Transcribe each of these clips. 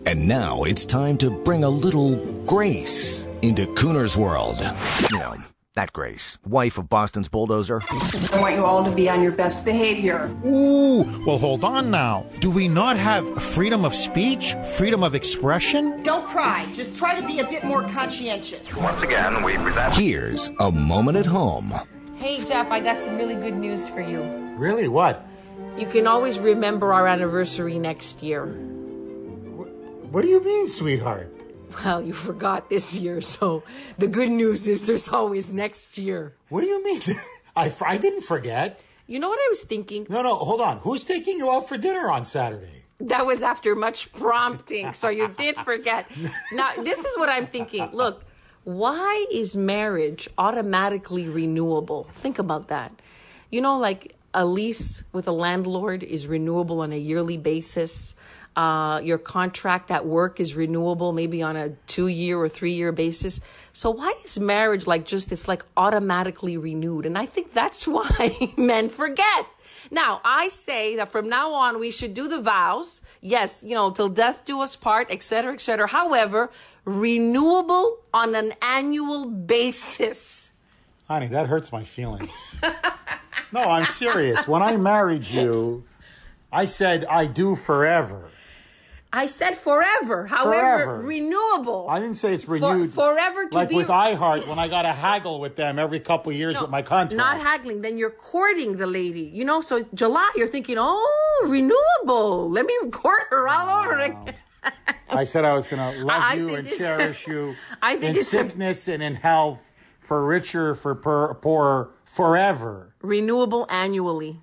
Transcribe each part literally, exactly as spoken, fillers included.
And now it's time to bring a little grace into Cooner's world. You know, that Grace, wife of Boston's bulldozer. I want you all to be on your best behavior. Ooh, well, hold on now. Do we not have freedom of speech, freedom of expression? Don't cry. Just try to be a bit more conscientious. Once again, we present... Here's a moment at home. Hey, Jeff, I got some really good news for you. Really? What? You can always remember our anniversary next year. What do you mean, sweetheart? Well, you forgot this year, so the good news is there's always next year. What do you mean? I, I didn't forget. You know what I was thinking? No, no, hold on. Who's taking you out for dinner on Saturday? That was after much prompting, so you did forget. Now, this is what I'm thinking. Look, why is marriage automatically renewable? Think about that. You know, like a lease with a landlord is renewable on a yearly basis. Uh, your contract at work is renewable maybe on a two-year or three-year basis. So why is marriage like just, it's like automatically renewed? And I think that's why men forget. Now, I say that from now on, we should do the vows. Yes, you know, till death do us part, et cetera, et cetera. However, renewable on an annual basis. Honey, that hurts my feelings. No, I'm serious. When I married you, I said I do forever. I said forever. However, Forever. renewable. I didn't say it's renewed. For, forever to like be... with iHeart, when I got to haggle with them every couple of years No, with my contract. Not haggling. Then you're courting the lady. You know, so July, you're thinking, oh, renewable. Let me court her all Wow. over again. I said I was going to love I you think and it's- cherish you I think in it's a- sickness and in health, for richer, for per, poorer, forever. Renewable annually.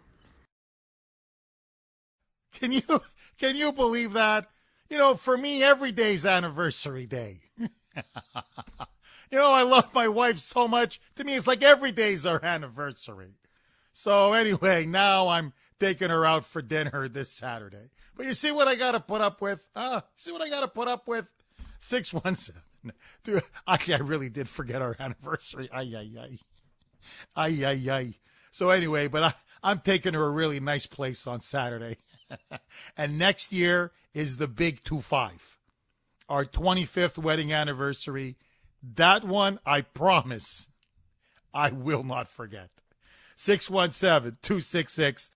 Can you can you believe that? You know, for me, every day's anniversary day. You know, I love my wife so much. To me, it's like every day's our anniversary. So anyway, now I'm taking her out for dinner this Saturday. But you see what I got to put up with? Huh? See what I got to put up with? six one seven. Dude, actually, I really did forget our anniversary. Ay, ay, ay. Ay, ay, ay. So anyway, but I, I'm taking her a really nice place on Saturday. And next year is the big two five, our twenty-fifth wedding anniversary. That one, I promise, I will not forget. six one seven, two six six,